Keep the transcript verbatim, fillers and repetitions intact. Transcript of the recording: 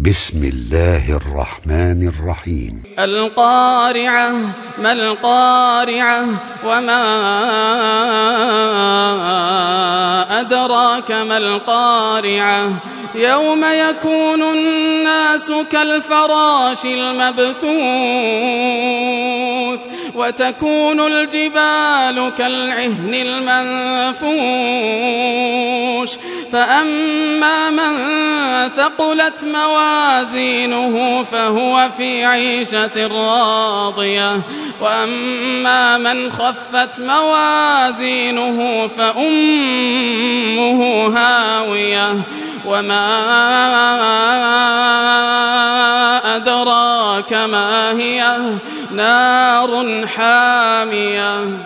بسم الله الرحمن الرحيم. القارعة. ما القارعة؟ وما أدراك ما القارعة؟ يوم يكون الناس كالفراش المبثوث وتكون الجبال كالعهن المنفوش فأما من ثقلت موازينه فهو في عيشة راضية وأما من خفت موازينه فأمه هاوية وما أدراك ما هي نار حامية.